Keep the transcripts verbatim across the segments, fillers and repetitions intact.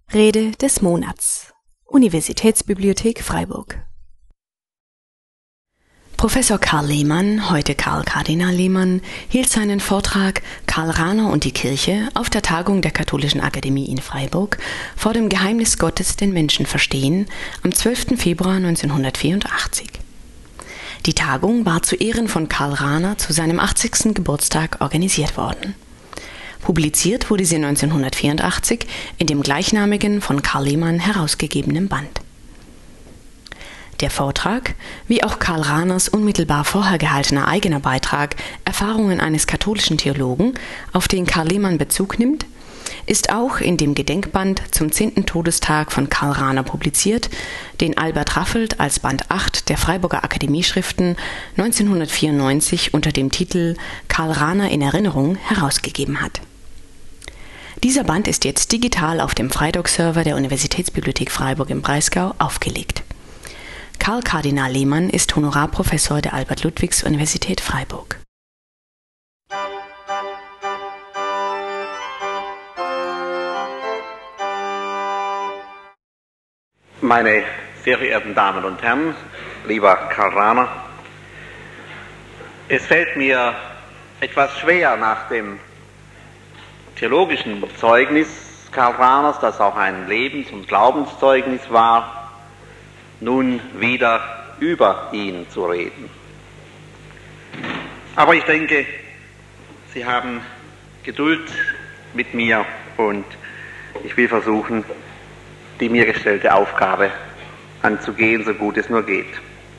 Rede des Monats. Universitätsbibliothek Freiburg. Professor Karl Lehmann, heute Karl Kardinal Lehmann, hielt seinen Vortrag Karl Rahner und die Kirche auf der Tagung der Katholischen Akademie in Freiburg vor dem Geheimnis Gottes den Menschen verstehen am zwölften Februar neunzehnhundertvierundachtzig. Die Tagung war zu Ehren von Karl Rahner zu seinem achtzigsten Geburtstag organisiert worden. Publiziert wurde sie neunzehnhundertvierundachtzig in dem gleichnamigen von Karl Lehmann herausgegebenen Band. Der Vortrag, wie auch Karl Rahners unmittelbar vorher gehaltener eigener Beitrag Erfahrungen eines katholischen Theologen, auf den Karl Lehmann Bezug nimmt, ist auch in dem Gedenkband zum zehnten Todestag von Karl Rahner publiziert, den Albert Raffelt als Band acht der Freiburger Akademieschriften neunzehnhundertvierundneunzig unter dem Titel Karl Rahner in Erinnerung herausgegeben hat. Dieser Band ist jetzt digital auf dem Freidoc-Server der Universitätsbibliothek Freiburg im Breisgau aufgelegt. Karl Kardinal Lehmann ist Honorarprofessor der Albert-Ludwigs-Universität Freiburg. Meine sehr verehrten Damen und Herren, lieber Karl Rahner, es fällt mir etwas schwer, nach dem theologischen Zeugnis Karl Rahners, das auch ein Lebens- und Glaubenszeugnis war, nun wieder über ihn zu reden. Aber ich denke, Sie haben Geduld mit mir und ich will versuchen, die mir gestellte Aufgabe anzugehen, so gut es nur geht.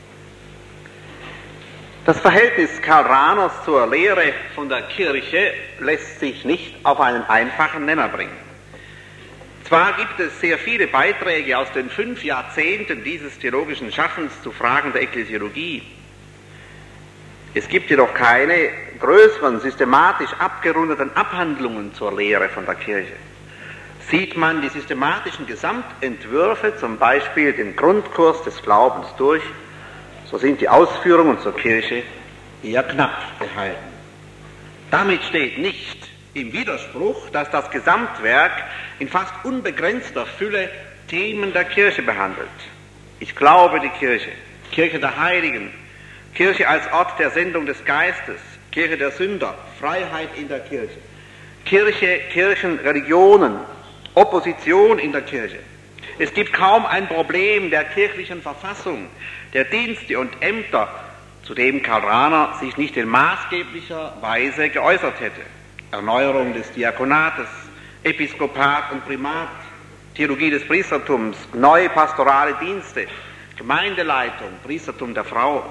Das Verhältnis Karl Rahners zur Lehre von der Kirche lässt sich nicht auf einen einfachen Nenner bringen. Zwar gibt es sehr viele Beiträge aus den fünf Jahrzehnten dieses theologischen Schaffens zu Fragen der Ekklesiologie. Es gibt jedoch keine größeren, systematisch abgerundeten Abhandlungen zur Lehre von der Kirche. Sieht man die systematischen Gesamtentwürfe, zum Beispiel den Grundkurs des Glaubens durch, so sind die Ausführungen zur Kirche eher knapp gehalten. Damit steht nicht im Widerspruch, dass das Gesamtwerk in fast unbegrenzter Fülle Themen der Kirche behandelt. Ich glaube die Kirche, Kirche der Heiligen, Kirche als Ort der Sendung des Geistes, Kirche der Sünder, Freiheit in der Kirche, Kirche, Kirchen, Religionen, Opposition in der Kirche. Es gibt kaum ein Problem der kirchlichen Verfassung, der Dienste und Ämter, zu dem Karl Rahner sich nicht in maßgeblicher Weise geäußert hätte. Erneuerung des Diakonates, Episkopat und Primat, Theologie des Priestertums, neue pastorale Dienste, Gemeindeleitung, Priestertum der Frau.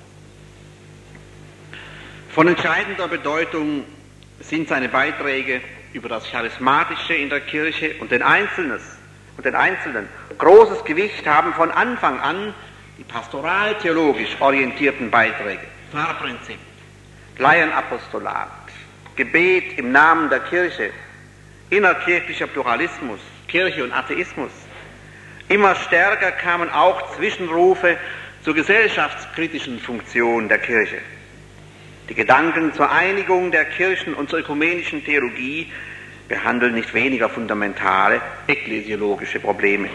Von entscheidender Bedeutung sind seine Beiträge über das Charismatische in der Kirche und den Einzelnen. Und den Einzelnen. Großes Gewicht haben von Anfang an die pastoraltheologisch orientierten Beiträge, Pfarrprinzip, Laienapostolat, Gebet im Namen der Kirche, innerkirchlicher Pluralismus, Kirche und Atheismus. Immer stärker kamen auch Zwischenrufe zur gesellschaftskritischen Funktion der Kirche. Die Gedanken zur Einigung der Kirchen und zur ökumenischen Theologie behandeln nicht weniger fundamentale ekklesiologische Probleme.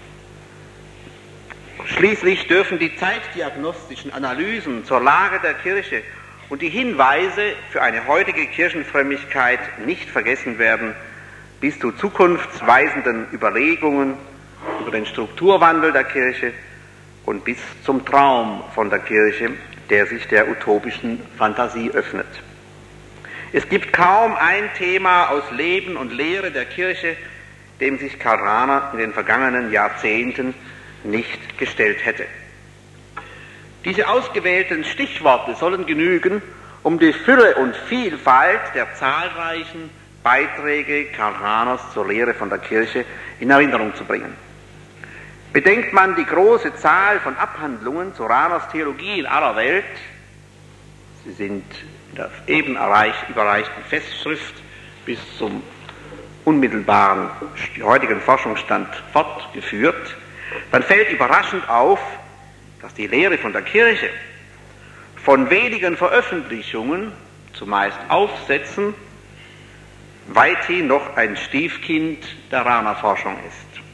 Schließlich dürfen die zeitdiagnostischen Analysen zur Lage der Kirche und die Hinweise für eine heutige Kirchenfrömmigkeit nicht vergessen werden, bis zu zukunftsweisenden Überlegungen über den Strukturwandel der Kirche und bis zum Traum von der Kirche, der sich der utopischen Fantasie öffnet. Es gibt kaum ein Thema aus Leben und Lehre der Kirche, dem sich Karl Rahner in den vergangenen Jahrzehnten nicht gestellt hätte. Diese ausgewählten Stichworte sollen genügen, um die Fülle und Vielfalt der zahlreichen Beiträge Karl Rahners zur Lehre von der Kirche in Erinnerung zu bringen. Bedenkt man die große Zahl von Abhandlungen zu Rahners Theologie in aller Welt, sie sind in der eben erreicht, überreichten Festschrift bis zum unmittelbaren heutigen Forschungsstand fortgeführt, dann fällt überraschend auf, dass die Lehre von der Kirche von wenigen Veröffentlichungen, zumeist Aufsätzen, weithin noch ein Stiefkind der Rahner Forschung ist.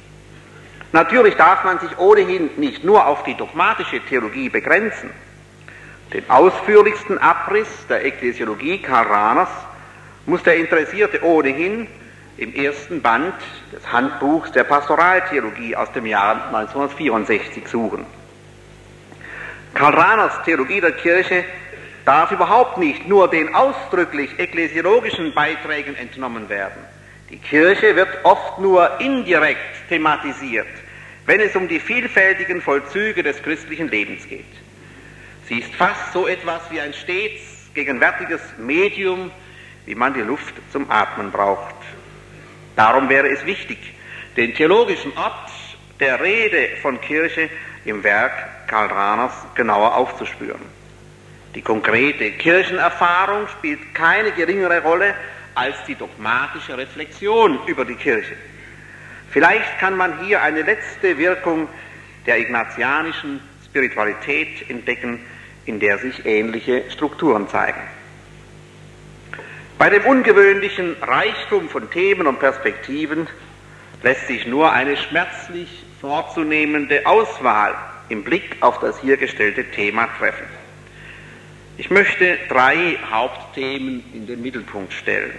Natürlich darf man sich ohnehin nicht nur auf die dogmatische Theologie begrenzen. Den ausführlichsten Abriss der Ekklesiologie Karl Rahners muss der Interessierte ohnehin im ersten Band des Handbuchs der Pastoraltheologie aus dem Jahr neunzehnhundertvierundsechzig suchen. Karl Rahners Theologie der Kirche darf überhaupt nicht nur den ausdrücklich ekklesiologischen Beiträgen entnommen werden. Die Kirche wird oft nur indirekt thematisiert, wenn es um die vielfältigen Vollzüge des christlichen Lebens geht. Sie ist fast so etwas wie ein stets gegenwärtiges Medium, wie man die Luft zum Atmen braucht. Darum wäre es wichtig, den theologischen Ort der Rede von Kirche im Werk Karl Rahners genauer aufzuspüren. Die konkrete Kirchenerfahrung spielt keine geringere Rolle als die dogmatische Reflexion über die Kirche. Vielleicht kann man hier eine letzte Wirkung der ignatianischen Spiritualität entdecken, in der sich ähnliche Strukturen zeigen. Bei dem ungewöhnlichen Reichtum von Themen und Perspektiven lässt sich nur eine schmerzlich vorzunehmende Auswahl im Blick auf das hier gestellte Thema treffen. Ich möchte drei Hauptthemen in den Mittelpunkt stellen.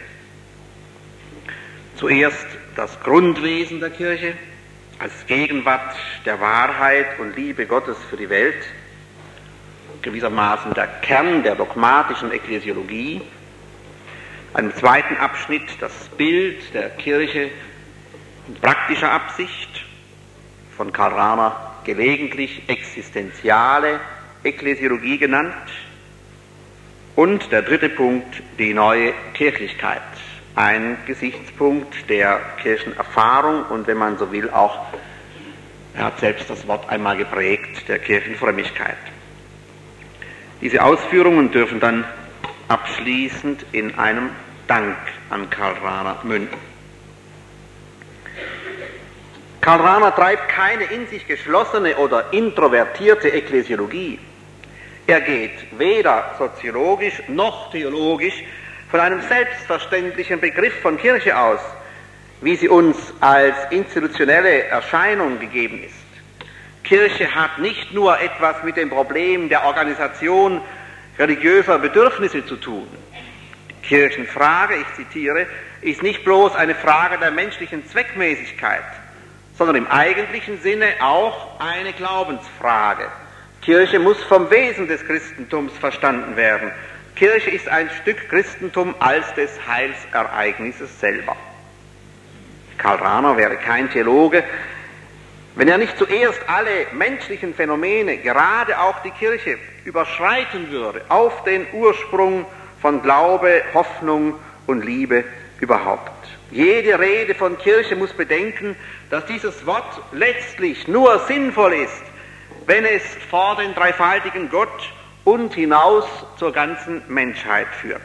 Zuerst das Grundwesen der Kirche als Gegenwart der Wahrheit und Liebe Gottes für die Welt, gewissermaßen der Kern der dogmatischen Ekklesiologie. Einem zweiten Abschnitt das Bild der Kirche in praktischer Absicht, von Karl Rahner gelegentlich existenziale Ekklesiologie genannt. Und der dritte Punkt, die neue Kirchlichkeit, ein Gesichtspunkt der Kirchenerfahrung und, wenn man so will, auch, er hat selbst das Wort einmal geprägt, der Kirchenfrömmigkeit. Diese Ausführungen dürfen dann abschließend in einem Dank an Karl Rahner münden. Karl Rahner treibt keine in sich geschlossene oder introvertierte Ekklesiologie. Er geht weder soziologisch noch theologisch von einem selbstverständlichen Begriff von Kirche aus, wie sie uns als institutionelle Erscheinung gegeben ist. Kirche hat nicht nur etwas mit dem Problem der Organisation religiöser Bedürfnisse zu tun. Die Kirchenfrage, ich zitiere, ist nicht bloß eine Frage der menschlichen Zweckmäßigkeit, sondern im eigentlichen Sinne auch eine Glaubensfrage. Kirche muss vom Wesen des Christentums verstanden werden. Kirche ist ein Stück Christentum als des Heilsereignisses selber. Karl Rahner wäre kein Theologe, wenn er nicht zuerst alle menschlichen Phänomene, gerade auch die Kirche, überschreiten würde auf den Ursprung von Glaube, Hoffnung und Liebe überhaupt. Jede Rede von Kirche muss bedenken, dass dieses Wort letztlich nur sinnvoll ist, wenn es vor den dreifaltigen Gott und hinaus zur ganzen Menschheit führt.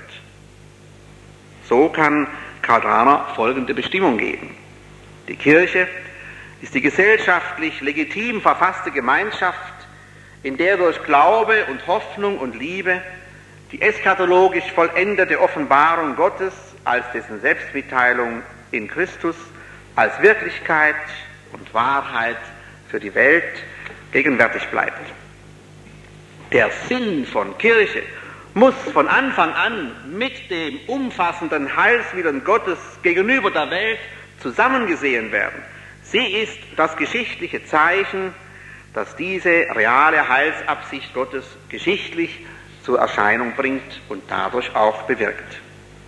So kann Karl Rahner folgende Bestimmung geben. Die Kirche ist die gesellschaftlich legitim verfasste Gemeinschaft, in der durch Glaube und Hoffnung und Liebe die eschatologisch vollendete Offenbarung Gottes als dessen Selbstmitteilung in Christus, als Wirklichkeit und Wahrheit für die Welt gegenwärtig bleibt. Der Sinn von Kirche muss von Anfang an mit dem umfassenden Heilswillen Gottes gegenüber der Welt zusammengesehen werden. Sie ist das geschichtliche Zeichen, das diese reale Heilsabsicht Gottes geschichtlich zur Erscheinung bringt und dadurch auch bewirkt.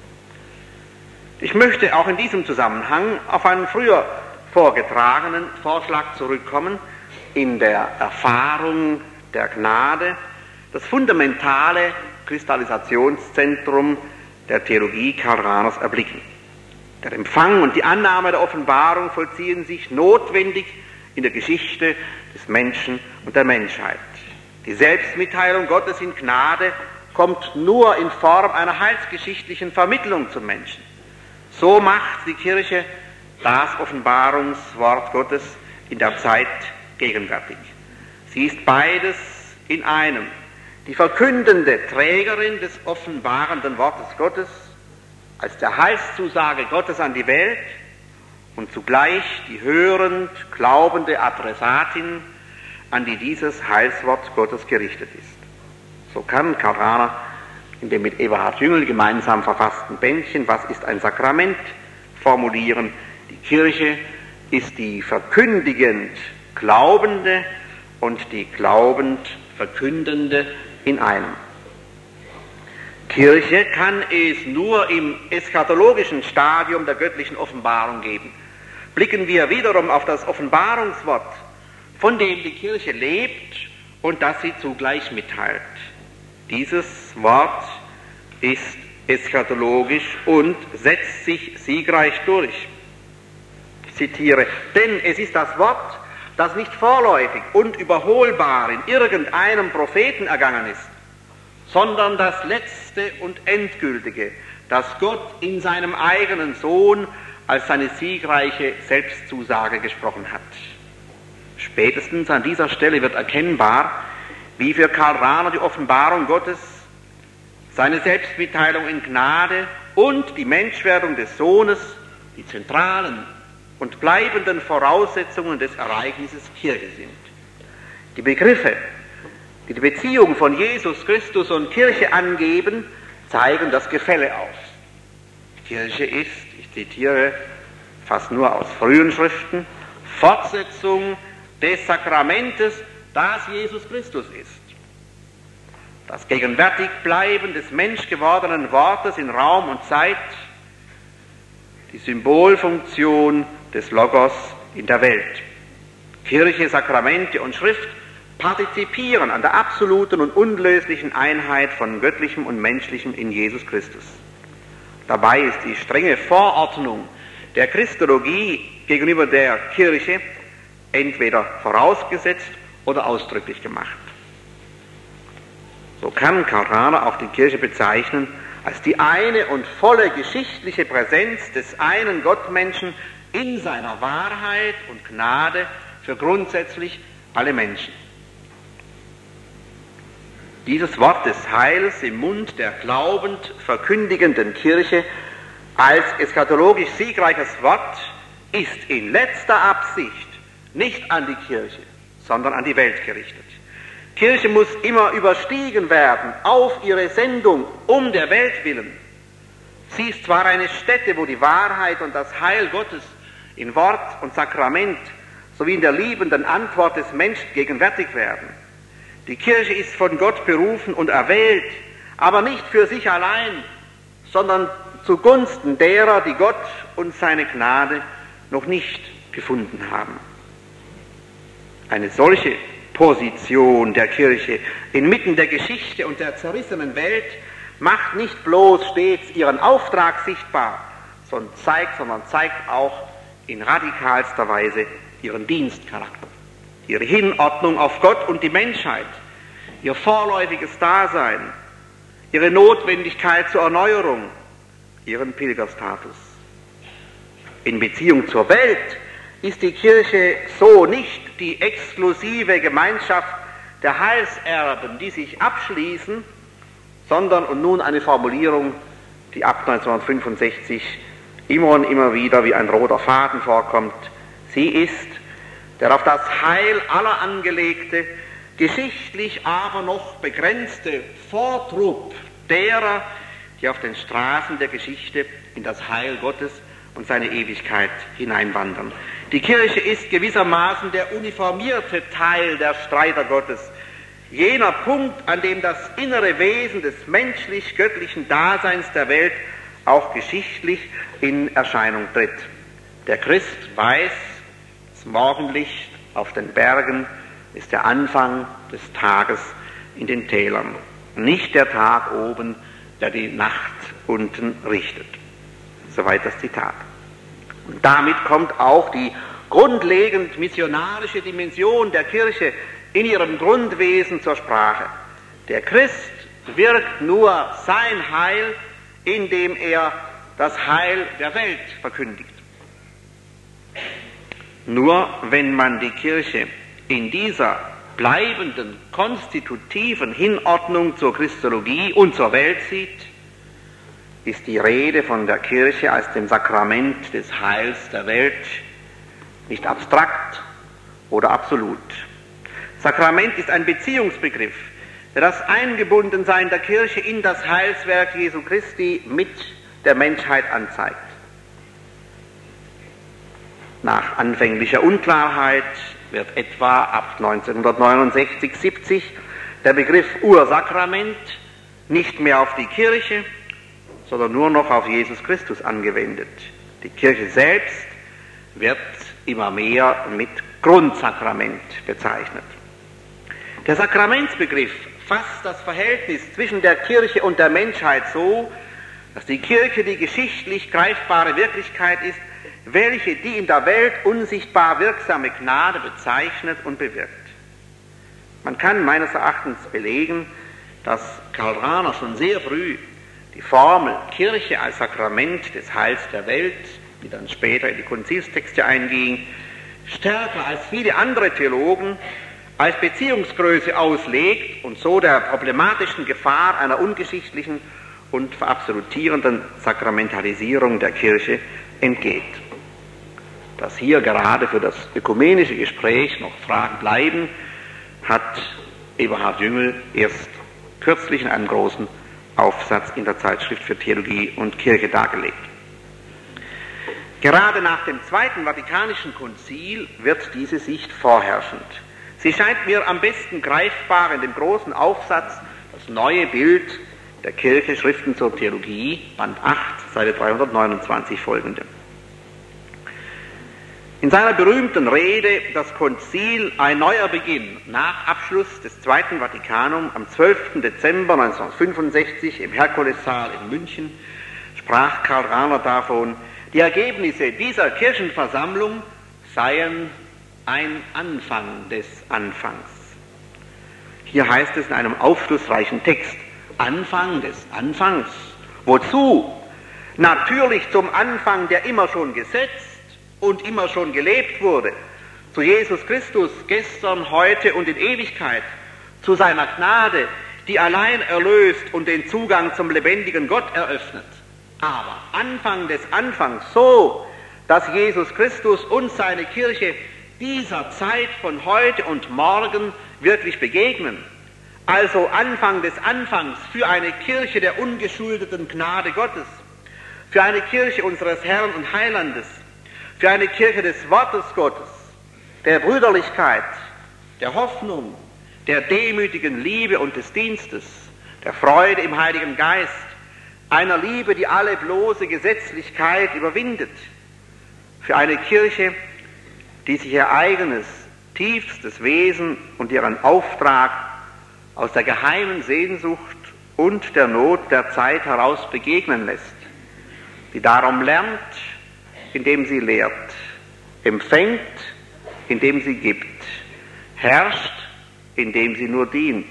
Ich möchte auch in diesem Zusammenhang auf einen früher vorgetragenen Vorschlag zurückkommen, in der Erfahrung der Gnade, das fundamentale Kristallisationszentrum der Theologie Karl Rahners erblicken. Der Empfang und die Annahme der Offenbarung vollziehen sich notwendig in der Geschichte des Menschen und der Menschheit. Die Selbstmitteilung Gottes in Gnade kommt nur in Form einer heilsgeschichtlichen Vermittlung zum Menschen. So macht die Kirche das Offenbarungswort Gottes in der Zeit gegenwärtig. Sie ist beides in einem. Die verkündende Trägerin des offenbarenden Wortes Gottes als der Heilszusage Gottes an die Welt und zugleich die hörend glaubende Adressatin, an die dieses Heilswort Gottes gerichtet ist. So kann Karl Rahner in dem mit Eberhard Jüngel gemeinsam verfassten Bändchen "Was ist ein Sakrament?" formulieren: Die Kirche ist die verkündigend Glaubende und die glaubend Verkündende in einem. Kirche kann es nur im eschatologischen Stadium der göttlichen Offenbarung geben. Blicken wir wiederum auf das Offenbarungswort, von dem die Kirche lebt und das sie zugleich mitteilt. Dieses Wort ist eschatologisch und setzt sich siegreich durch. Ich zitiere: Denn es ist das Wort, das nicht vorläufig und überholbar in irgendeinem Propheten ergangen ist, sondern das letzte und endgültige, das Gott in seinem eigenen Sohn als seine siegreiche Selbstzusage gesprochen hat. Spätestens an dieser Stelle wird erkennbar, wie für Karl Rahner die Offenbarung Gottes, seine Selbstmitteilung in Gnade und die Menschwerdung des Sohnes die zentralen und bleibenden Voraussetzungen des Ereignisses Kirche sind. Die Begriffe, die die Beziehung von Jesus Christus und Kirche angeben, zeigen das Gefälle auf. Kirche ist, ich zitiere fast nur aus frühen Schriften, Fortsetzung des Sakramentes, das Jesus Christus ist. Das Gegenwärtigbleiben des menschgewordenen Wortes in Raum und Zeit, die Symbolfunktion des Logos in der Welt. Kirche, Sakramente und Schrift partizipieren an der absoluten und unlöslichen Einheit von Göttlichem und Menschlichem in Jesus Christus. Dabei ist die strenge Vorordnung der Christologie gegenüber der Kirche entweder vorausgesetzt oder ausdrücklich gemacht. So kann Karl Rahner auch die Kirche bezeichnen als die eine und volle geschichtliche Präsenz des einen Gottmenschen in seiner Wahrheit und Gnade für grundsätzlich alle Menschen. Dieses Wort des Heils im Mund der glaubend verkündigenden Kirche als eschatologisch siegreiches Wort ist in letzter Absicht nicht an die Kirche, sondern an die Welt gerichtet. Kirche muss immer überstiegen werden auf ihre Sendung um der Welt willen. Sie ist zwar eine Stätte, wo die Wahrheit und das Heil Gottes in Wort und Sakrament sowie in der liebenden Antwort des Menschen gegenwärtig werden. Die Kirche ist von Gott berufen und erwählt, aber nicht für sich allein, sondern zugunsten derer, die Gott und seine Gnade noch nicht gefunden haben. Eine solche Position der Kirche inmitten der Geschichte und der zerrissenen Welt macht nicht bloß stets ihren Auftrag sichtbar, sondern zeigt, sondern zeigt auch in radikalster Weise ihren Dienstcharakter, ihre Hinordnung auf Gott und die Menschheit, ihr vorläufiges Dasein, ihre Notwendigkeit zur Erneuerung, ihren Pilgerstatus. In Beziehung zur Welt ist die Kirche so nicht die exklusive Gemeinschaft der Heilserben, die sich abschließen, sondern, und nun eine Formulierung, die ab neunzehnhundertfünfundsechzig immer und immer wieder wie ein roter Faden vorkommt, sie ist der auf das Heil aller angelegte, geschichtlich aber noch begrenzte Vortrupp derer, die auf den Straßen der Geschichte in das Heil Gottes und seine Ewigkeit hineinwandern. Die Kirche ist gewissermaßen der uniformierte Teil der Streiter Gottes, jener Punkt, an dem das innere Wesen des menschlich-göttlichen Daseins der Welt auch geschichtlich in Erscheinung tritt. Der Christ weiß, das Morgenlicht auf den Bergen ist der Anfang des Tages in den Tälern, nicht der Tag oben, der die Nacht unten richtet. Soweit das Zitat. Und damit kommt auch die grundlegend missionarische Dimension der Kirche in ihrem Grundwesen zur Sprache. Der Christ wirkt nur sein Heil, indem er das Heil der Welt verkündigt. Nur wenn man die Kirche in dieser bleibenden, konstitutiven Hinordnung zur Christologie und zur Welt sieht, ist die Rede von der Kirche als dem Sakrament des Heils der Welt nicht abstrakt oder absolut. Sakrament ist ein Beziehungsbegriff, der das Eingebundensein der Kirche in das Heilswerk Jesu Christi mit der Menschheit anzeigt. Nach anfänglicher Unklarheit wird etwa ab neunzehnhundertneunundsechzig siebzig der Begriff Ursakrament nicht mehr auf die Kirche, sondern nur noch auf Jesus Christus angewendet. Die Kirche selbst wird immer mehr mit Grundsakrament bezeichnet. Der Sakramentsbegriff fasst das Verhältnis zwischen der Kirche und der Menschheit so, dass die Kirche die geschichtlich greifbare Wirklichkeit ist, welche die in der Welt unsichtbar wirksame Gnade bezeichnet und bewirkt. Man kann meines Erachtens belegen, dass Karl Rahner schon sehr früh die Formel Kirche als Sakrament des Heils der Welt, die dann später in die Konzilstexte einging, stärker als viele andere Theologen als Beziehungsgröße auslegt und so der problematischen Gefahr einer ungeschichtlichen und verabsolutierenden Sakramentalisierung der Kirche entgeht. Dass hier gerade für das ökumenische Gespräch noch Fragen bleiben, hat Eberhard Jüngel erst kürzlich in einem großen Aufsatz in der Zeitschrift für Theologie und Kirche dargelegt. Gerade nach dem Zweiten Vatikanischen Konzil wird diese Sicht vorherrschend. Sie scheint mir am besten greifbar in dem großen Aufsatz Das neue Bild der Kirche, Schriften zur Theologie, Band acht, Seite dreihundertneunundzwanzig folgende. In seiner berühmten Rede Das Konzil, ein neuer Beginn, nach Abschluss des Zweiten Vatikanum am zwölften Dezember neunzehnhundertfünfundsechzig im Herkulessaal in München, sprach Karl Rahner davon, die Ergebnisse dieser Kirchenversammlung seien ein Anfang des Anfangs. Hier heißt es in einem aufschlussreichen Text, Anfang des Anfangs. Wozu? Natürlich zum Anfang, der immer schon gesetzt und immer schon gelebt wurde, zu Jesus Christus gestern, heute und in Ewigkeit, zu seiner Gnade, die allein erlöst und den Zugang zum lebendigen Gott eröffnet. Aber Anfang des Anfangs so, dass Jesus Christus und seine Kirche dieser Zeit von heute und morgen wirklich begegnen. Also Anfang des Anfangs für eine Kirche der ungeschuldeten Gnade Gottes, für eine Kirche unseres Herrn und Heilandes, für eine Kirche des Wortes Gottes, der Brüderlichkeit, der Hoffnung, der demütigen Liebe und des Dienstes, der Freude im Heiligen Geist, einer Liebe, die alle bloße Gesetzlichkeit überwindet, für eine Kirche, die sich ihr eigenes, tiefstes Wesen und ihren Auftrag aus der geheimen Sehnsucht und der Not der Zeit heraus begegnen lässt, die darum lernt, indem sie lehrt, empfängt, indem sie gibt, herrscht, indem sie nur dient.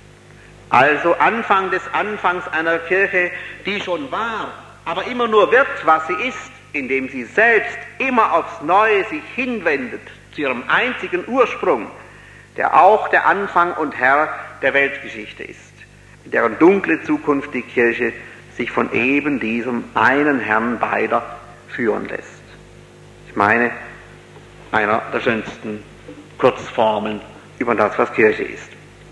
Also Anfang des Anfangs einer Kirche, die schon war, aber immer nur wird, was sie ist, indem sie selbst immer aufs Neue sich hinwendet zu ihrem einzigen Ursprung, der auch der Anfang und Herr der Weltgeschichte ist, in deren dunkle Zukunft die Kirche sich von eben diesem einen Herrn beider führen lässt. Ich meine, einer der schönsten Kurzformeln über das, was Kirche ist.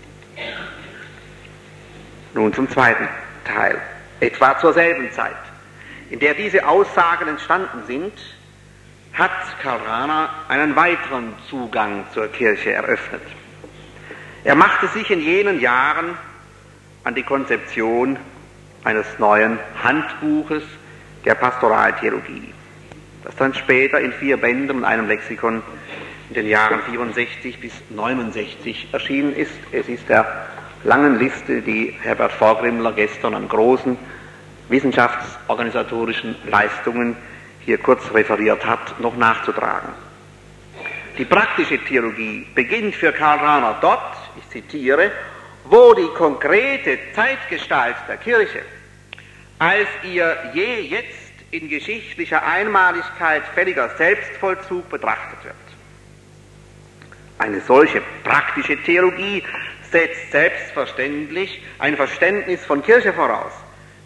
Nun zum zweiten Teil. Etwa zur selben Zeit, in der diese Aussagen entstanden sind, hat Karl Rahner einen weiteren Zugang zur Kirche eröffnet. Er machte sich in jenen Jahren an die Konzeption eines neuen Handbuches der Pastoraltheologie, das dann später in vier Bänden und einem Lexikon in den Jahren vierundsechzig bis neunundsechzig erschienen ist. Es ist der langen Liste, die Herbert Vorgrimmler gestern an großen wissenschaftsorganisatorischen Leistungen hier kurz referiert hat, noch nachzutragen. Die praktische Theologie beginnt für Karl Rahner dort, ich zitiere, wo die konkrete Zeitgestalt der Kirche als ihr je jetzt in geschichtlicher Einmaligkeit fälliger Selbstvollzug betrachtet wird. Eine solche praktische Theologie setzt selbstverständlich ein Verständnis von Kirche voraus,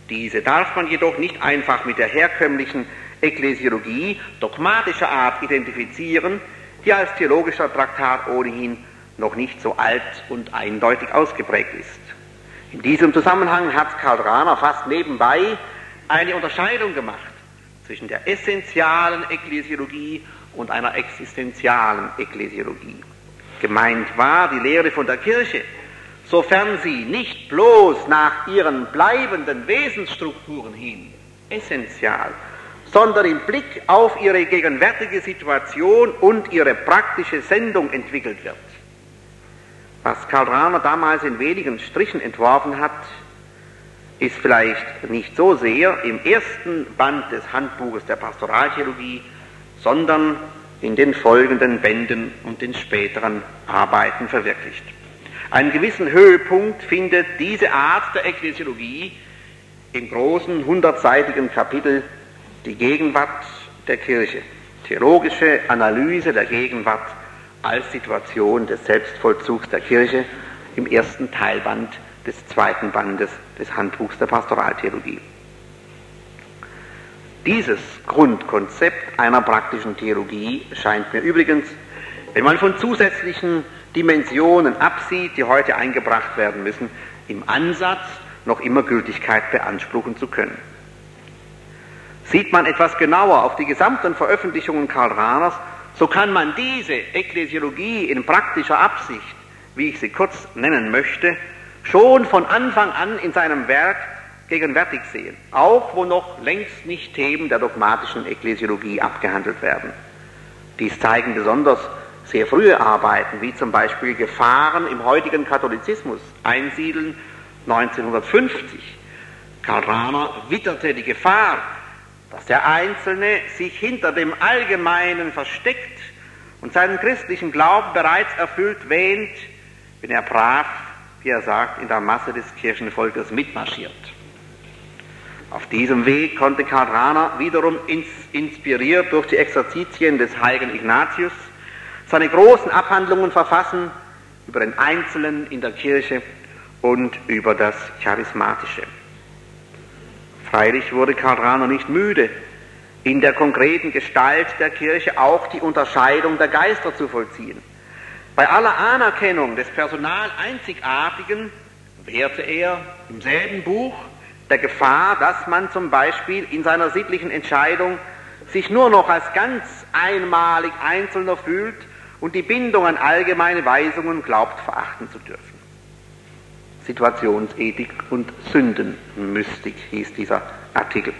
Diese darf man jedoch nicht einfach mit der herkömmlichen Ekklesiologie dogmatischer Art identifizieren, die als theologischer Traktat ohnehin noch nicht so alt und eindeutig ausgeprägt ist. In diesem Zusammenhang hat Karl Rahner fast nebenbei eine Unterscheidung gemacht zwischen der essentialen Ekklesiologie und einer existenzialen Ekklesiologie. Gemeint war die Lehre von der Kirche, sofern sie nicht bloß nach ihren bleibenden Wesensstrukturen hin essential, sondern im Blick auf ihre gegenwärtige Situation und ihre praktische Sendung entwickelt wird. Was Karl Rahner damals in wenigen Strichen entworfen hat, ist vielleicht nicht so sehr im ersten Band des Handbuches der Pastoraltheologie, sondern in den folgenden Bänden und den späteren Arbeiten verwirklicht. Einen gewissen Höhepunkt findet diese Art der Ekklesiologie im großen hundertseitigen Kapitel Die Gegenwart der Kirche, theologische Analyse der Gegenwart als Situation des Selbstvollzugs der Kirche im ersten Teilband des zweiten Bandes des Handbuchs der Pastoraltheologie. Dieses Grundkonzept einer praktischen Theologie scheint mir übrigens, wenn man von zusätzlichen Dimensionen absieht, die heute eingebracht werden müssen, im Ansatz noch immer Gültigkeit beanspruchen zu können. Sieht man etwas genauer auf die gesamten Veröffentlichungen Karl Rahners, so kann man diese Ekklesiologie in praktischer Absicht, wie ich sie kurz nennen möchte, schon von Anfang an in seinem Werk gegenwärtig sehen, auch wo noch längst nicht Themen der dogmatischen Ekklesiologie abgehandelt werden. Dies zeigen besonders sehr frühe Arbeiten, wie zum Beispiel Gefahren im heutigen Katholizismus einsiedeln neunzehnhundertfünfzig. Karl Rahner witterte die Gefahr, dass der Einzelne sich hinter dem Allgemeinen versteckt und seinen christlichen Glauben bereits erfüllt wähnt, wenn er brav, wie er sagt, in der Masse des Kirchenvolkes mitmarschiert. Auf diesem Weg konnte Karl Rahner wiederum ins, inspiriert durch die Exerzitien des heiligen Ignatius seine großen Abhandlungen verfassen über den Einzelnen in der Kirche und über das Charismatische. Freilich wurde Karl Rahner nicht müde, in der konkreten Gestalt der Kirche auch die Unterscheidung der Geister zu vollziehen. Bei aller Anerkennung des Personal Einzigartigen wehrte er im selben Buch der Gefahr, dass man zum Beispiel in seiner sittlichen Entscheidung sich nur noch als ganz einmalig Einzelner fühlt und die Bindung an allgemeine Weisungen glaubt verachten zu dürfen. Situationsethik und Sündenmystik hieß dieser Artikel.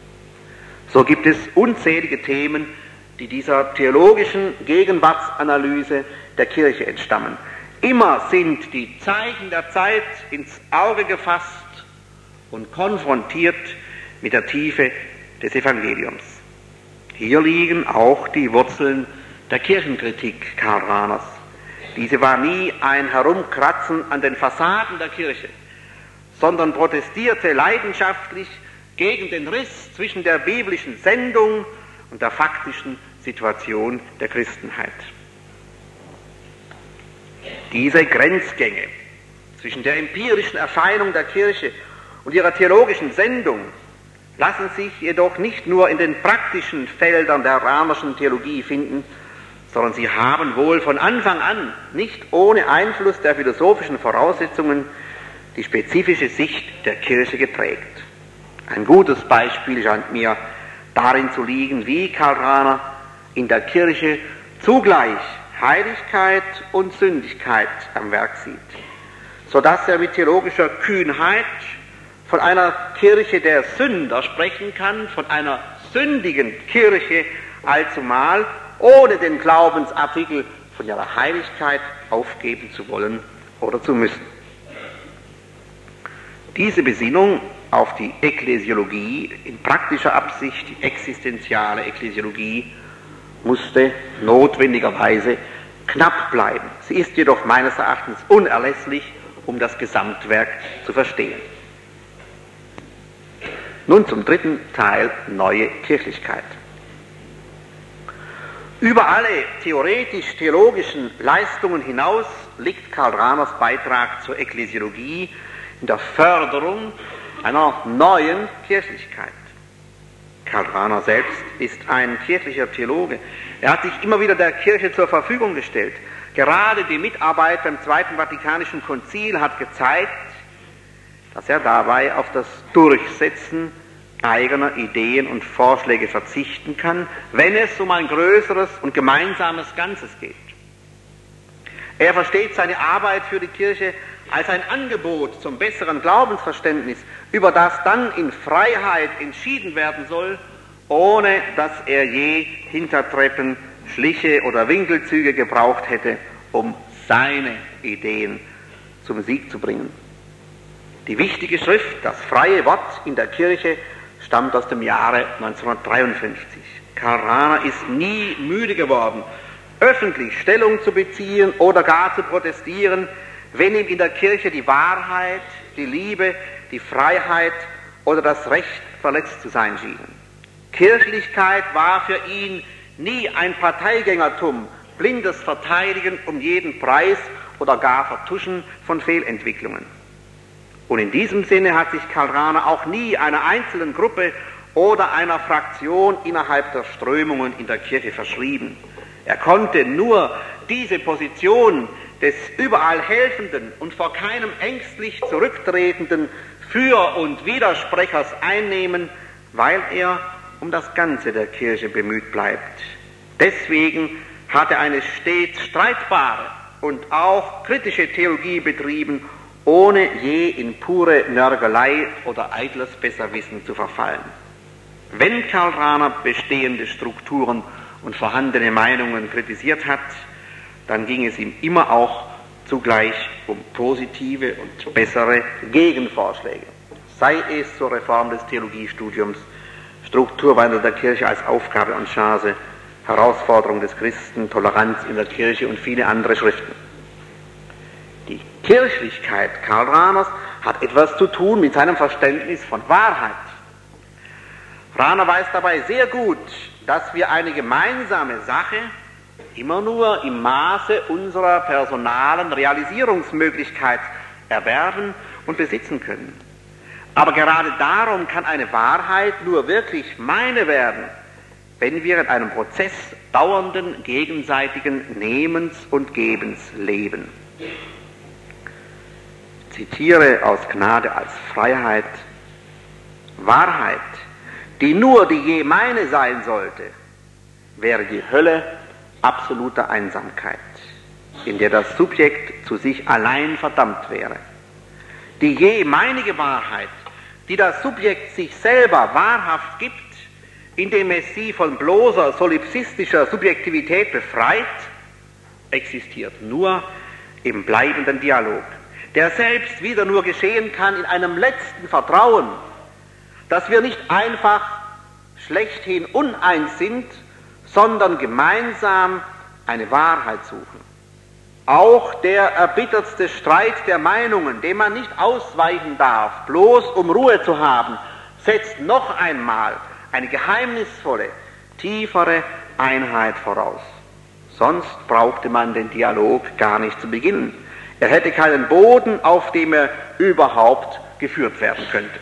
So gibt es unzählige Themen, die dieser theologischen Gegenwartsanalyse der Kirche entstammen. Immer sind die Zeichen der Zeit ins Auge gefasst und konfrontiert mit der Tiefe des Evangeliums. Hier liegen auch die Wurzeln der Kirchenkritik Karl Rahners. Diese war nie ein Herumkratzen an den Fassaden der Kirche, sondern protestierte leidenschaftlich gegen den Riss zwischen der biblischen Sendung und der faktischen Situation der Christenheit. Diese Grenzgänge zwischen der empirischen Erscheinung der Kirche und ihrer theologischen Sendung lassen sich jedoch nicht nur in den praktischen Feldern der Rahnerschen Theologie finden, sondern sie haben wohl von Anfang an, nicht ohne Einfluss der philosophischen Voraussetzungen, die spezifische Sicht der Kirche geprägt. Ein gutes Beispiel scheint mir darin zu liegen, wie Karl Rahner in der Kirche zugleich Heiligkeit und Sündigkeit am Werk sieht, sodass er mit theologischer Kühnheit von einer Kirche der Sünder sprechen kann, von einer sündigen Kirche allzumal, ohne den Glaubensartikel von ihrer Heiligkeit aufgeben zu wollen oder zu müssen. Diese Besinnung auf die Ekklesiologie in praktischer Absicht, die existenziale Ekklesiologie, musste notwendigerweise knapp bleiben. Sie ist jedoch meines Erachtens unerlässlich, um das Gesamtwerk zu verstehen. Nun zum dritten Teil, neue Kirchlichkeit. Über alle theoretisch-theologischen Leistungen hinaus liegt Karl Rahners Beitrag zur Ekklesiologie in der Förderung einer neuen Kirchlichkeit. Karl Rahner selbst ist ein kirchlicher Theologe. Er hat sich immer wieder der Kirche zur Verfügung gestellt. Gerade die Mitarbeit beim Zweiten Vatikanischen Konzil hat gezeigt, dass er dabei auf das Durchsetzen eigener Ideen und Vorschläge verzichten kann, wenn es um ein größeres und gemeinsames Ganzes geht. Er versteht seine Arbeit für die Kirche als ein Angebot zum besseren Glaubensverständnis, über das dann in Freiheit entschieden werden soll, ohne dass er je Hintertreppen, Schliche oder Winkelzüge gebraucht hätte, um seine Ideen zum Sieg zu bringen. Die wichtige Schrift, das freie Wort in der Kirche, stammt aus dem Jahre neunzehnhundertdreiundfünfzig. Karl Rahner ist nie müde geworden, öffentlich Stellung zu beziehen oder gar zu protestieren, wenn ihm in der Kirche die Wahrheit, die Liebe, die Freiheit oder das Recht verletzt zu sein schienen. Kirchlichkeit war für ihn nie ein Parteigängertum, blindes Verteidigen um jeden Preis oder gar Vertuschen von Fehlentwicklungen. Und in diesem Sinne hat sich Karl Rahner auch nie einer einzelnen Gruppe oder einer Fraktion innerhalb der Strömungen in der Kirche verschrieben. Er konnte nur diese Position des überall helfenden und vor keinem ängstlich zurücktretenden Für- und Widersprechers einnehmen, weil er um das Ganze der Kirche bemüht bleibt. Deswegen hat er eine stets streitbare und auch kritische Theologie betrieben, ohne je in pure Nörgelei oder eitles Besserwissen zu verfallen. Wenn Karl Rahner bestehende Strukturen und vorhandene Meinungen kritisiert hat, dann ging es ihm immer auch zugleich um positive und bessere Gegenvorschläge. Sei es zur Reform des Theologiestudiums, Strukturwandel der Kirche als Aufgabe und Chance, Herausforderung des Christen, Toleranz in der Kirche und viele andere Schriften. Die Kirchlichkeit Karl Rahners hat etwas zu tun mit seinem Verständnis von Wahrheit. Rahner weiß dabei sehr gut, dass wir eine gemeinsame Sache immer nur im Maße unserer personalen Realisierungsmöglichkeit erwerben und besitzen können. Aber gerade darum kann eine Wahrheit nur wirklich meine werden, wenn wir in einem Prozess dauernden gegenseitigen Nehmens und Gebens leben. Ich zitiere aus Gnade als Freiheit: Wahrheit, die nur die je meine sein sollte, wäre die Hölle absoluter Einsamkeit, in der das Subjekt zu sich allein verdammt wäre. Die je meinige Wahrheit, die das Subjekt sich selber wahrhaft gibt, indem es sie von bloßer solipsistischer Subjektivität befreit, existiert nur im bleibenden Dialog, der selbst wieder nur geschehen kann in einem letzten Vertrauen, dass wir nicht einfach schlechthin uneins sind, sondern gemeinsam eine Wahrheit suchen. Auch der erbittertste Streit der Meinungen, dem man nicht ausweichen darf, bloß um Ruhe zu haben, setzt noch einmal eine geheimnisvolle, tiefere Einheit voraus. Sonst brauchte man den Dialog gar nicht zu beginnen. Er hätte keinen Boden, auf dem er überhaupt geführt werden könnte.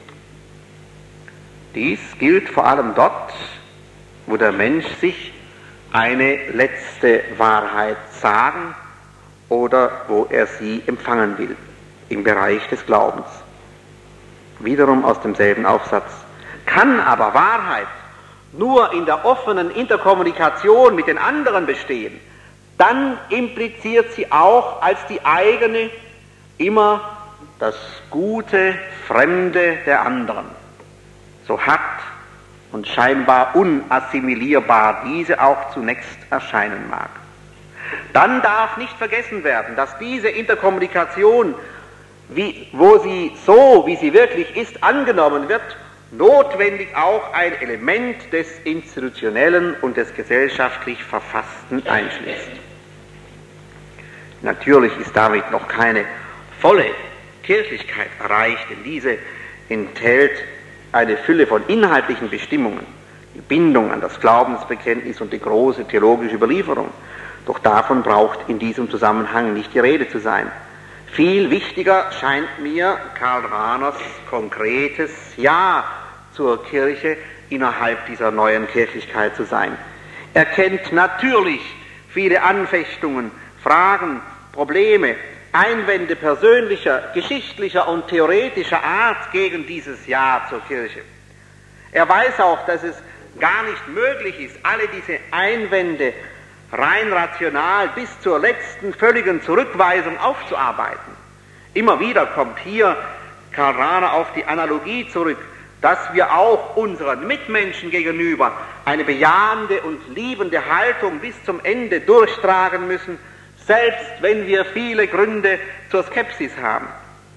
Dies gilt vor allem dort, wo der Mensch sich eine letzte Wahrheit sagen oder wo er sie empfangen will, im Bereich des Glaubens. Wiederum aus demselben Aufsatz: Kann aber Wahrheit nur in der offenen Interkommunikation mit den anderen bestehen, dann impliziert sie auch als die eigene immer das gute Fremde der anderen, so hart und scheinbar unassimilierbar diese auch zunächst erscheinen mag. Dann darf nicht vergessen werden, dass diese Interkommunikation, wie, wo sie so, wie sie wirklich ist, angenommen wird, notwendig auch ein Element des Institutionellen und des gesellschaftlich Verfassten einschließt. Natürlich ist damit noch keine volle Kirchlichkeit erreicht, denn diese enthält eine Fülle von inhaltlichen Bestimmungen, die Bindung an das Glaubensbekenntnis und die große theologische Überlieferung. Doch davon braucht in diesem Zusammenhang nicht die Rede zu sein. Viel wichtiger scheint mir Karl Rahners konkretes Ja zur Kirche innerhalb dieser neuen Kirchlichkeit zu sein. Er kennt natürlich viele Anfechtungen, Fragen, Probleme, Einwände persönlicher, geschichtlicher und theoretischer Art gegen dieses Ja zur Kirche. Er weiß auch, dass es gar nicht möglich ist, alle diese Einwände rein rational bis zur letzten völligen Zurückweisung aufzuarbeiten. Immer wieder kommt hier Karl Rahner auf die Analogie zurück, dass wir auch unseren Mitmenschen gegenüber eine bejahende und liebende Haltung bis zum Ende durchtragen müssen, selbst wenn wir viele Gründe zur Skepsis haben.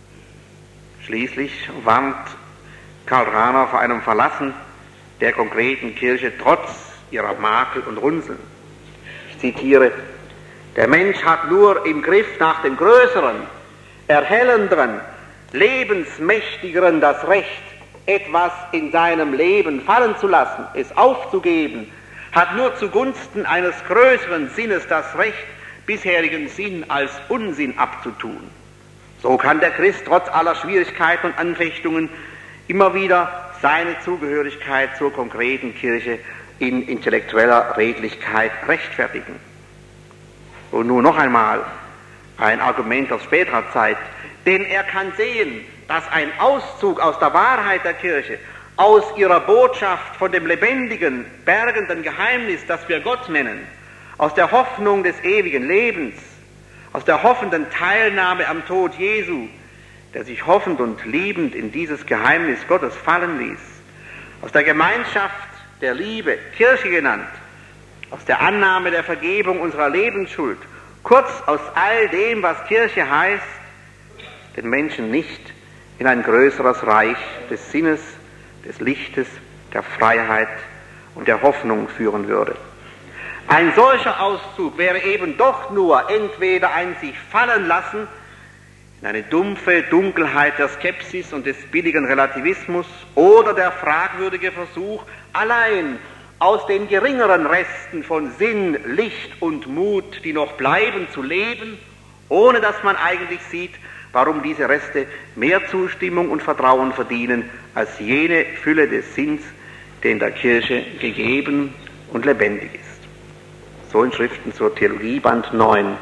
Schließlich warnt Karl Rahner vor einem Verlassen der konkreten Kirche trotz ihrer Makel und Runzeln. Ich zitiere: Der Mensch hat nur im Griff nach dem Größeren, erhellenderen, lebensmächtigeren das Recht, etwas in seinem Leben fallen zu lassen, es aufzugeben, hat nur zugunsten eines größeren Sinnes das Recht, bisherigen Sinn als Unsinn abzutun. So kann der Christ trotz aller Schwierigkeiten und Anfechtungen immer wieder seine Zugehörigkeit zur konkreten Kirche in intellektueller Redlichkeit rechtfertigen. Und nun noch einmal ein Argument aus späterer Zeit, denn er kann sehen, dass ein Auszug aus der Wahrheit der Kirche, aus ihrer Botschaft von dem lebendigen, bergenden Geheimnis, das wir Gott nennen, aus der Hoffnung des ewigen Lebens, aus der hoffenden Teilnahme am Tod Jesu, der sich hoffend und liebend in dieses Geheimnis Gottes fallen ließ, aus der Gemeinschaft der Liebe, Kirche genannt, aus der Annahme der Vergebung unserer Lebensschuld, kurz aus all dem, was Kirche heißt, den Menschen nicht in ein größeres Reich des Sinnes, des Lichtes, der Freiheit und der Hoffnung führen würde. Ein solcher Auszug wäre eben doch nur entweder ein sich fallen lassen in eine dumpfe Dunkelheit der Skepsis und des billigen Relativismus oder der fragwürdige Versuch, allein aus den geringeren Resten von Sinn, Licht und Mut, die noch bleiben, zu leben, ohne dass man eigentlich sieht, warum diese Reste mehr Zustimmung und Vertrauen verdienen als jene Fülle des Sinns, die in der Kirche gegeben und lebendig ist. So in Schriften zur Theologie, Band neun.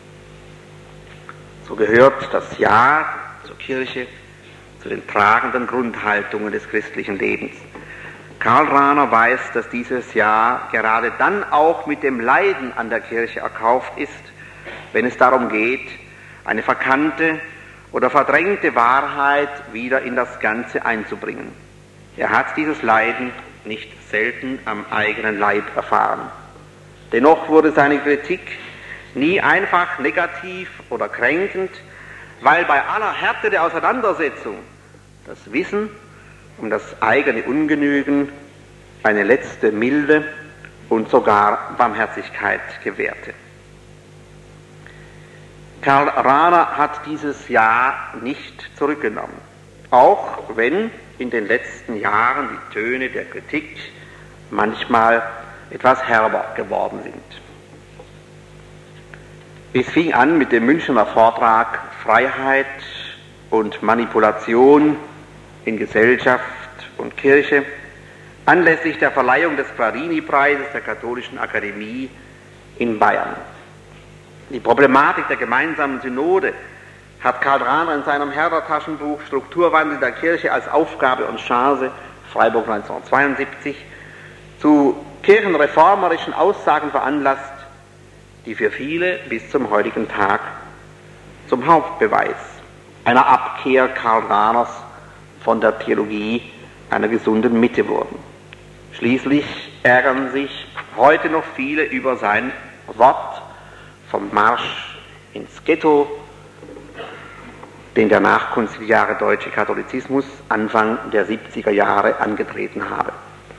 So gehört das Ja zur Kirche zu den tragenden Grundhaltungen des christlichen Lebens. Karl Rahner weiß, dass dieses Ja gerade dann auch mit dem Leiden an der Kirche erkauft ist, wenn es darum geht, eine verkannte oder verdrängte Wahrheit wieder in das Ganze einzubringen. Er hat dieses Leiden nicht selten am eigenen Leib erfahren. Dennoch wurde seine Kritik nie einfach negativ oder kränkend, weil bei aller Härte der Auseinandersetzung das Wissen um das eigene Ungenügen eine letzte Milde und sogar Barmherzigkeit gewährte. Karl Rahner hat dieses Ja nicht zurückgenommen, auch wenn in den letzten Jahren die Töne der Kritik manchmal etwas herber geworden sind. Es fing an mit dem Münchner Vortrag Freiheit und Manipulation in Gesellschaft und Kirche anlässlich der Verleihung des Quarini-Preises der Katholischen Akademie in Bayern. Die Problematik der gemeinsamen Synode hat Karl Rahner in seinem Herder-Taschenbuch Strukturwandel der Kirche als Aufgabe und Chance, Freiburg neunzehnhundertzweiundsiebzig, zu kirchenreformerischen Aussagen veranlasst, die für viele bis zum heutigen Tag zum Hauptbeweis einer Abkehr Karl Rahners von der Theologie einer gesunden Mitte wurden. Schließlich ärgern sich heute noch viele über sein Wort vom Marsch ins Ghetto, den der nachkonziliare deutsche Katholizismus Anfang der siebziger Jahre angetreten habe.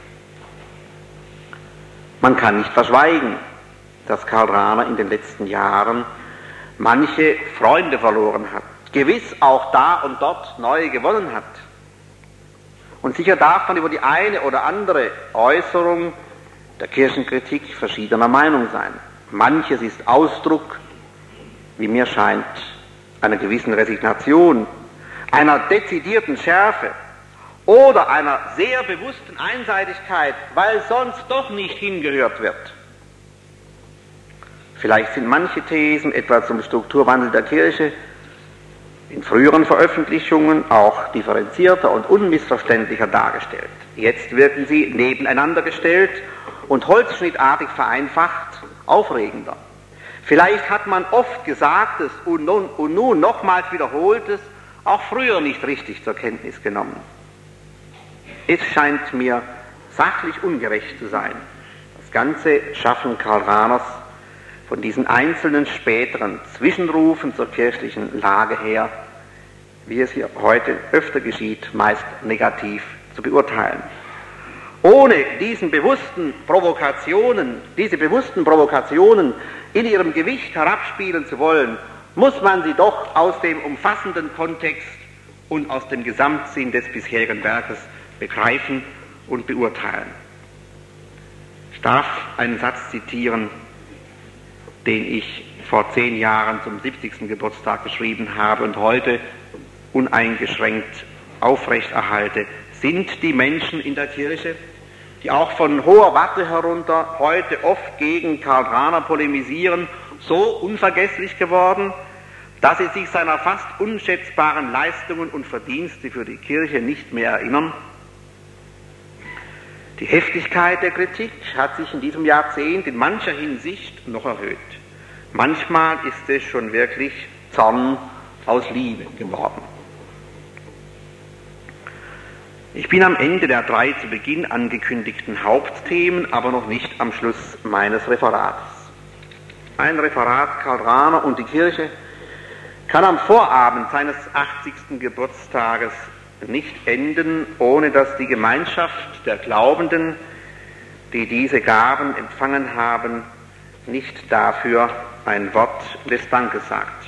Man kann nicht verschweigen, dass Karl Rahner in den letzten Jahren manche Freunde verloren hat, gewiss auch da und dort neue gewonnen hat. Und sicher darf man über die eine oder andere Äußerung der Kirchenkritik verschiedener Meinung sein. Manches ist Ausdruck, wie mir scheint, einer gewissen Resignation, einer dezidierten Schärfe oder einer sehr bewussten Einseitigkeit, weil sonst doch nicht hingehört wird. Vielleicht sind manche Thesen, etwa zum Strukturwandel der Kirche, in früheren Veröffentlichungen auch differenzierter und unmissverständlicher dargestellt. Jetzt wirken sie nebeneinander gestellt und holzschnittartig vereinfacht aufregender. Vielleicht hat man oft Gesagtes und nun, und nun nochmals Wiederholtes auch früher nicht richtig zur Kenntnis genommen. Es scheint mir sachlich ungerecht zu sein, das ganze Schaffen Karl Rahners von diesen einzelnen späteren Zwischenrufen zur kirchlichen Lage her, wie es hier heute öfter geschieht, meist negativ zu beurteilen. Ohne diesen bewussten Provokationen, diese bewussten Provokationen in ihrem Gewicht herabspielen zu wollen, muss man sie doch aus dem umfassenden Kontext und aus dem Gesamtsinn des bisherigen Werkes begreifen und beurteilen. Ich darf einen Satz zitieren, den ich vor zehn Jahren zum siebzigsten Geburtstag geschrieben habe und heute uneingeschränkt aufrechterhalte. Sind die Menschen in der Kirche, die auch von hoher Warte herunter heute oft gegen Karl Rahner polemisieren, so unvergesslich geworden, dass sie sich seiner fast unschätzbaren Leistungen und Verdienste für die Kirche nicht mehr erinnern? Die Heftigkeit der Kritik hat sich in diesem Jahrzehnt in mancher Hinsicht noch erhöht. Manchmal ist es schon wirklich Zorn aus Liebe geworden. Ich bin am Ende der drei zu Beginn angekündigten Hauptthemen, aber noch nicht am Schluss meines Referates. Ein Referat Karl Rahner und die Kirche kann am Vorabend seines achtzigsten Geburtstages nicht enden, ohne dass die Gemeinschaft der Glaubenden, die diese Gaben empfangen haben, nicht dafür ein Wort des Dankes sagt.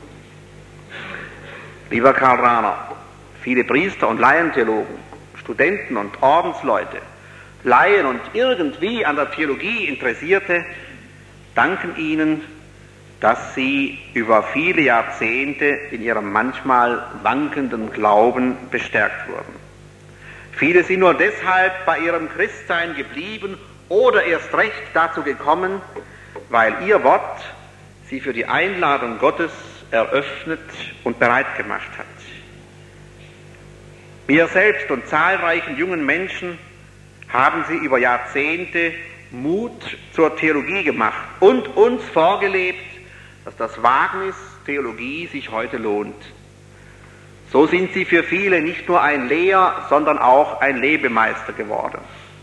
Lieber Karl Rahner, viele Priester und Laientheologen, Studenten und Ordensleute, Laien und irgendwie an der Theologie Interessierte danken Ihnen, dass Sie über viele Jahrzehnte in Ihrem manchmal wankenden Glauben bestärkt wurden. Viele sind nur deshalb bei ihrem Christsein geblieben oder erst recht dazu gekommen, weil Ihr Wort sie für die Einladung Gottes eröffnet und bereit gemacht hat. Mir selbst und zahlreichen jungen Menschen haben Sie über Jahrzehnte Mut zur Theologie gemacht und uns vorgelebt, dass das Wagnis Theologie sich heute lohnt. So sind Sie für viele nicht nur ein Lehr-, sondern auch ein Lebemeister geworden.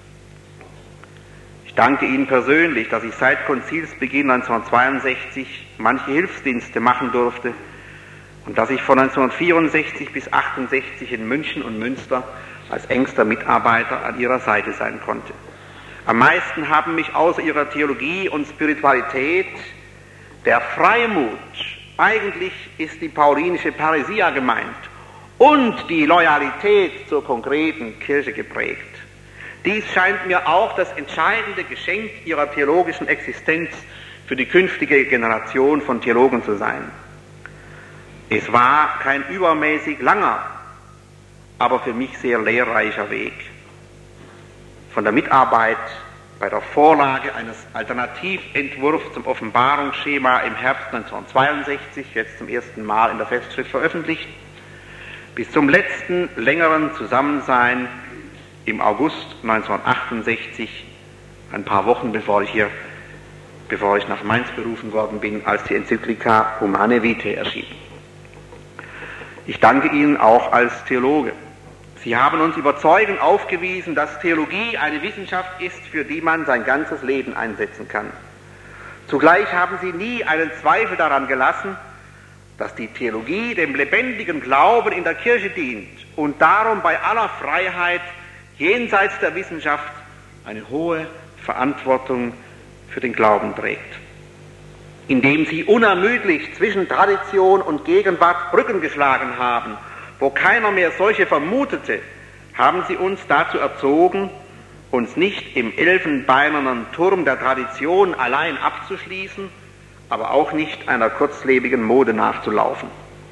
Ich danke Ihnen persönlich, dass ich seit Konzilsbeginn neunzehnhundertzweiundsechzig manche Hilfsdienste machen durfte und dass ich von neunzehnhundertvierundsechzig bis achtundsechzig in München und Münster als engster Mitarbeiter an Ihrer Seite sein konnte. Am meisten haben mich außer Ihrer Theologie und Spiritualität der Freimut, eigentlich ist die paulinische Parousia gemeint, und die Loyalität zur konkreten Kirche geprägt. Dies scheint mir auch das entscheidende Geschenk Ihrer theologischen Existenz für die künftige Generation von Theologen zu sein. Es war kein übermäßig langer, aber für mich sehr lehrreicher Weg. Von der Mitarbeit bei der Vorlage eines Alternativentwurfs zum Offenbarungsschema im Herbst neunzehnhundertzweiundsechzig, jetzt zum ersten Mal in der Festschrift veröffentlicht, bis zum letzten längeren Zusammensein im August neunzehnhundertachtundsechzig, ein paar Wochen bevor ich hier, bevor ich nach Mainz berufen worden bin, als die Enzyklika Humanae Vitae erschien. Ich danke Ihnen auch als Theologe. Sie haben uns überzeugend aufgewiesen, dass Theologie eine Wissenschaft ist, für die man sein ganzes Leben einsetzen kann. Zugleich haben Sie nie einen Zweifel daran gelassen, dass die Theologie dem lebendigen Glauben in der Kirche dient und darum bei aller Freiheit jenseits der Wissenschaft eine hohe Verantwortung für den Glauben trägt. Indem Sie unermüdlich zwischen Tradition und Gegenwart Brücken geschlagen haben, wo keiner mehr solche vermutete, haben Sie uns dazu erzogen, uns nicht im elfenbeinernen Turm der Tradition allein abzuschließen, aber auch nicht einer kurzlebigen Mode nachzulaufen.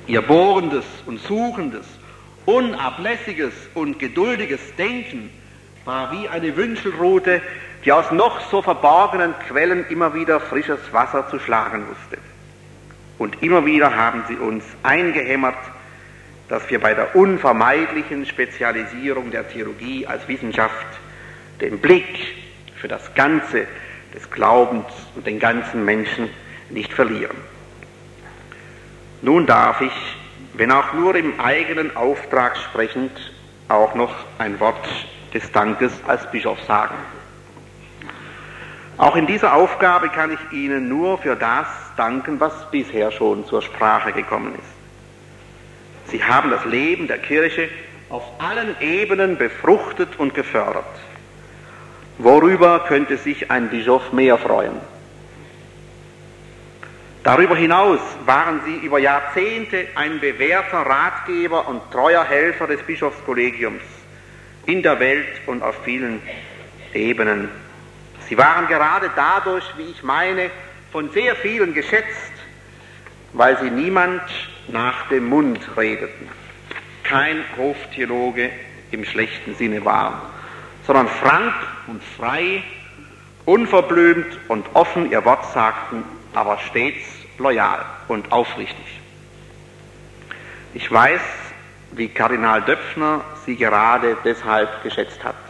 Ihr bohrendes und suchendes, unablässiges und geduldiges Denken war wie eine Wünschelrute, die aus noch so verborgenen Quellen immer wieder frisches Wasser zu schlagen wusste. Und immer wieder haben sie uns eingehämmert, dass wir bei der unvermeidlichen Spezialisierung der Theologie als Wissenschaft den Blick für das Ganze des Glaubens und den ganzen Menschen nicht verlieren. Nun darf ich, wenn auch nur im eigenen Auftrag sprechend, auch noch ein Wort des Dankes als Bischof sagen. Auch in dieser Aufgabe kann ich Ihnen nur für das danken, was bisher schon zur Sprache gekommen ist. Sie haben das Leben der Kirche auf allen Ebenen befruchtet und gefördert. Worüber könnte sich ein Bischof mehr freuen? Darüber hinaus waren sie über Jahrzehnte ein bewährter Ratgeber und treuer Helfer des Bischofskollegiums in der Welt und auf vielen Ebenen. Sie waren gerade dadurch, wie ich meine, von sehr vielen geschätzt, weil sie niemand nach dem Mund redeten, kein Hoftheologe im schlechten Sinne waren, sondern frank und frei, unverblümt und offen ihr Wort sagten, aber stets loyal und aufrichtig. Ich weiß, wie Kardinal Döpfner sie gerade deshalb geschätzt hat.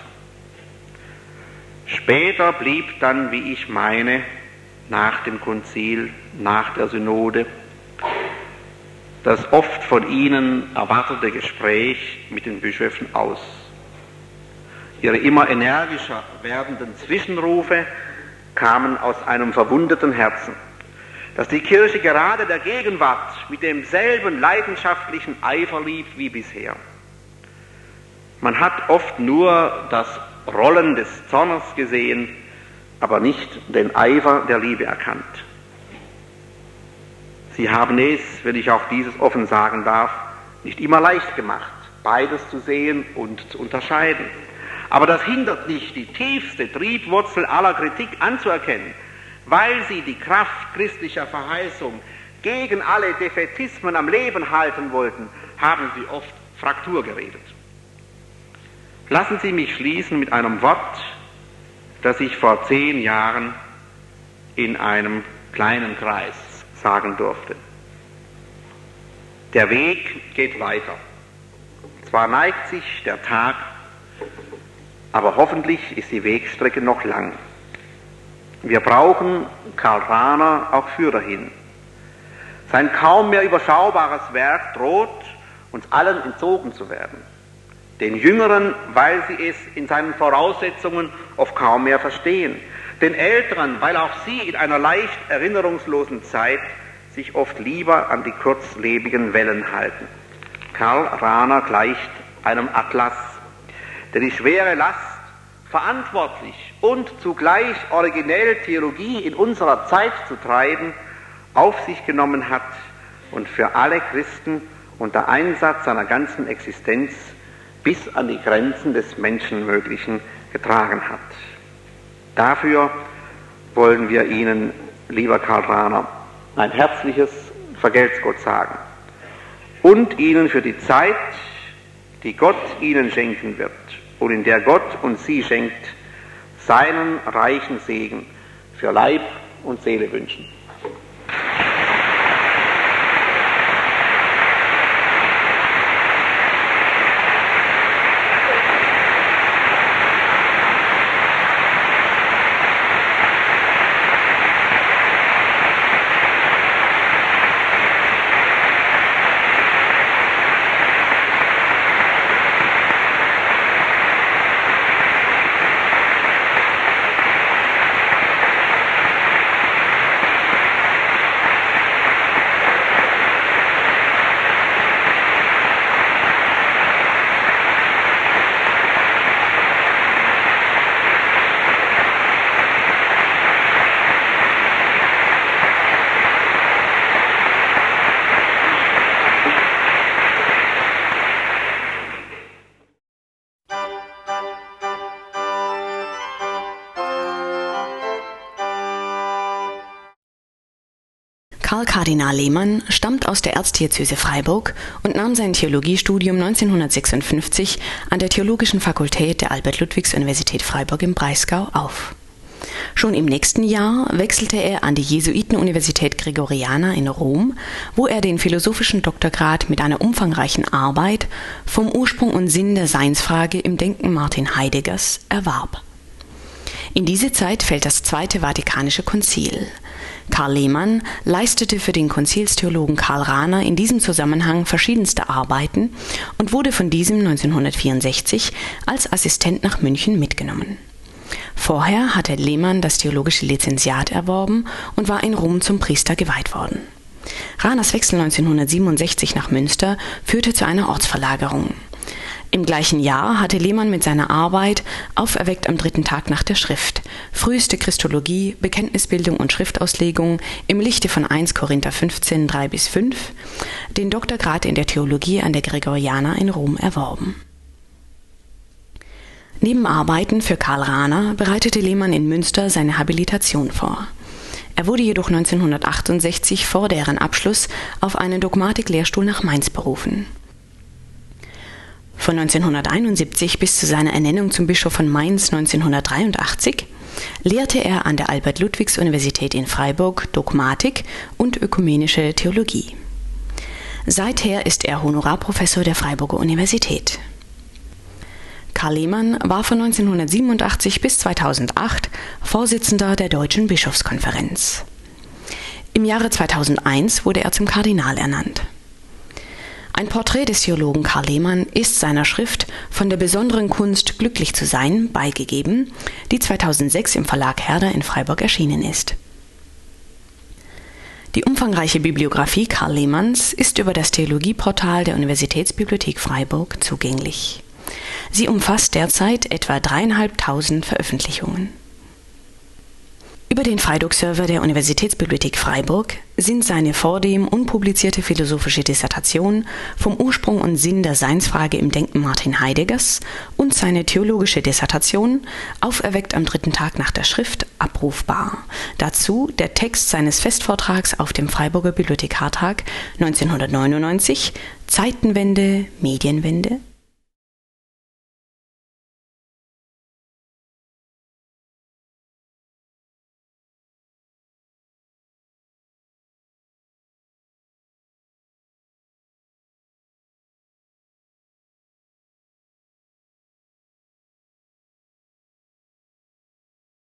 Später blieb dann, wie ich meine, nach dem Konzil, nach der Synode, das oft von ihnen erwartete Gespräch mit den Bischöfen aus. Ihre immer energischer werdenden Zwischenrufe kamen aus einem verwundeten Herzen, dass die Kirche gerade der Gegenwart mit demselben leidenschaftlichen Eifer liebt wie bisher. Man hat oft nur das Rollen des Zornes gesehen, aber nicht den Eifer der Liebe erkannt. Sie haben es, wenn ich auch dieses offen sagen darf, nicht immer leicht gemacht, beides zu sehen und zu unterscheiden. Aber das hindert nicht, die tiefste Triebwurzel aller Kritik anzuerkennen, weil sie die Kraft christlicher Verheißung gegen alle Defätismen am Leben halten wollten, haben sie oft Fraktur geredet. Lassen Sie mich schließen mit einem Wort, das ich vor zehn Jahren in einem kleinen Kreis sagen durfte. Der Weg geht weiter. Zwar neigt sich der Tag, aber hoffentlich ist die Wegstrecke noch lang. Wir brauchen Karl Rahner auch für dahin. Sein kaum mehr überschaubares Werk droht, uns allen entzogen zu werden. Den Jüngeren, weil sie es in seinen Voraussetzungen oft kaum mehr verstehen. Den Älteren, weil auch sie in einer leicht erinnerungslosen Zeit sich oft lieber an die kurzlebigen Wellen halten. Karl Rahner gleicht einem Atlas, der die schwere Last, verantwortlich und zugleich originell Theologie in unserer Zeit zu treiben, auf sich genommen hat und für alle Christen unter Einsatz seiner ganzen Existenz bis an die Grenzen des Menschenmöglichen getragen hat. Dafür wollen wir Ihnen, lieber Karl Rahner, ein herzliches Vergelt's Gott sagen und Ihnen für die Zeit, die Gott Ihnen schenken wird und in der Gott uns Sie schenkt, seinen reichen Segen für Leib und Seele wünschen. Karl Kardinal Lehmann stammt aus der Erzdiözese Freiburg und nahm sein Theologiestudium neunzehnhundertsechsundfünfzig an der Theologischen Fakultät der Albert-Ludwigs-Universität Freiburg im Breisgau auf. Schon im nächsten Jahr wechselte er an die Jesuitenuniversität Gregoriana in Rom, wo er den philosophischen Doktorgrad mit einer umfangreichen Arbeit vom Ursprung und Sinn der Seinsfrage im Denken Martin Heideggers erwarb. In diese Zeit fällt das Zweite Vatikanische Konzil. Karl Lehmann leistete für den Konzilstheologen Karl Rahner in diesem Zusammenhang verschiedenste Arbeiten und wurde von diesem neunzehnhundertvierundsechzig als Assistent nach München mitgenommen. Vorher hatte Lehmann das theologische Lizenziat erworben und war in Rom zum Priester geweiht worden. Rahners Wechsel neunzehnhundertsiebenundsechzig nach Münster führte zu einer Ortsverlagerung. Im gleichen Jahr hatte Lehmann mit seiner Arbeit Auferweckt am dritten Tag nach der Schrift, früheste Christologie, Bekenntnisbildung und Schriftauslegung im Lichte von erster Korinther fünfzehn, drei bis fünf den Doktorgrad in der Theologie an der Gregoriana in Rom erworben. Neben Arbeiten für Karl Rahner bereitete Lehmann in Münster seine Habilitation vor. Er wurde jedoch neunzehnhundertachtundsechzig vor deren Abschluss auf einen Dogmatiklehrstuhl nach Mainz berufen. Von neunzehnhunderteinundsiebzig bis zu seiner Ernennung zum Bischof von Mainz neunzehnhundertdreiundachtzig lehrte er an der Albert-Ludwigs-Universität in Freiburg Dogmatik und ökumenische Theologie. Seither ist er Honorarprofessor der Freiburger Universität. Karl Lehmann war von neunzehnhundertsiebenundachtzig bis zweitausendacht Vorsitzender der Deutschen Bischofskonferenz. Im Jahre zweitausendeins wurde er zum Kardinal ernannt. Ein Porträt des Theologen Karl Lehmann ist seiner Schrift Von der besonderen Kunst, glücklich zu sein beigegeben, die zweitausendsechs im Verlag Herder in Freiburg erschienen ist. Die umfangreiche Bibliografie Karl Lehmanns ist über das Theologieportal der Universitätsbibliothek Freiburg zugänglich. Sie umfasst derzeit etwa dreieinhalbtausend Veröffentlichungen. Über den Freidog-Server der Universitätsbibliothek Freiburg sind seine vordem unpublizierte philosophische Dissertation Vom Ursprung und Sinn der Seinsfrage im Denken Martin Heideggers und seine theologische Dissertation Auferweckt am dritten Tag nach der Schrift abrufbar. Dazu der Text seines Festvortrags auf dem Freiburger Bibliothekartag neunzehnhundertneunundneunzig, Zeitenwende, Medienwende,